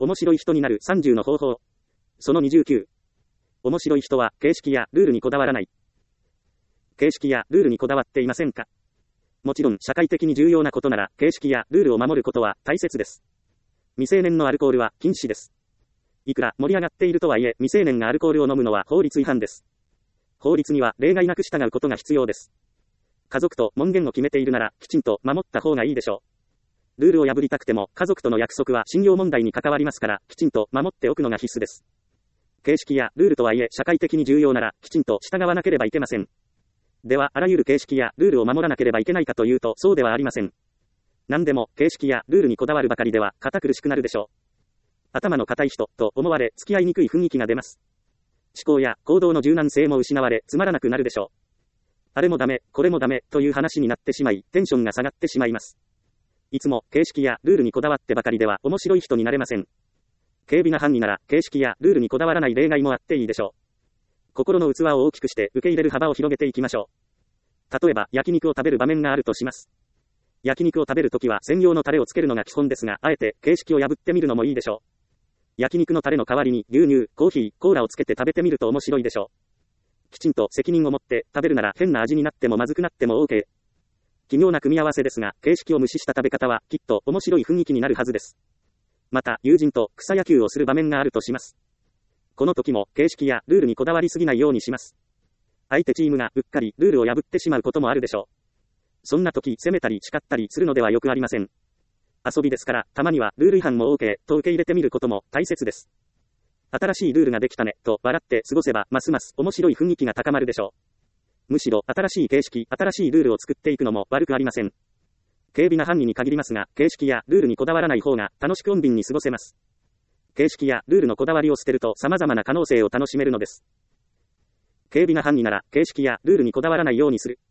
面白い人になる30の方法。その29。面白い人は形式やルールにこだわらない。形式やルールにこだわっていませんか？もちろん社会的に重要なことなら形式やルールを守ることは大切です。未成年のアルコールは禁止です。いくら盛り上がっているとはいえ未成年がアルコールを飲むのは法律違反です。法律には例外なく従うことが必要です。家族と門限を決めているならきちんと守った方がいいでしょう。ルールを破りたくても家族との約束は信用問題に関わりますからきちんと守っておくのが必須です。形式やルールとはいえ社会的に重要ならきちんと従わなければいけません。ではあらゆる形式やルールを守らなければいけないかというとそうではありません。何でも形式やルールにこだわるばかりでは堅苦しくなるでしょう。頭の固い人と思われ付き合いにくい雰囲気が出ます。思考や行動の柔軟性も失われつまらなくなるでしょう。あれもダメ、これもダメという話になってしまいテンションが下がってしまいます。いつも形式やルールにこだわってばかりでは面白い人になれません。軽微な範囲なら形式やルールにこだわらない例外もあっていいでしょう。心の器を大きくして受け入れる幅を広げていきましょう。例えば焼肉を食べる場面があるとします。焼肉を食べるときは専用のタレをつけるのが基本ですが、あえて形式を破ってみるのもいいでしょう。焼肉のタレの代わりに牛乳、コーヒー、コーラをつけて食べてみると面白いでしょう。きちんと責任を持って食べるなら変な味になってもまずくなっても OK。奇妙な組み合わせですが、形式を無視した食べ方はきっと面白い雰囲気になるはずです。また、友人と草野球をする場面があるとします。この時も形式やルールにこだわりすぎないようにします。相手チームがうっかりルールを破ってしまうこともあるでしょう。そんな時責めたり叱ったりするのではよくありません。遊びですから、たまにはルール違反も OK と受け入れてみることも大切です。新しいルールができたねと笑って過ごせばますます面白い雰囲気が高まるでしょう。むしろ新しい形式、新しいルールを作っていくのも悪くありません。軽微な範囲に限りますが、形式やルールにこだわらない方が楽しく穏便に過ごせます。形式やルールのこだわりを捨てると様々な可能性を楽しめるのです。軽微な範囲なら形式やルールにこだわらないようにする。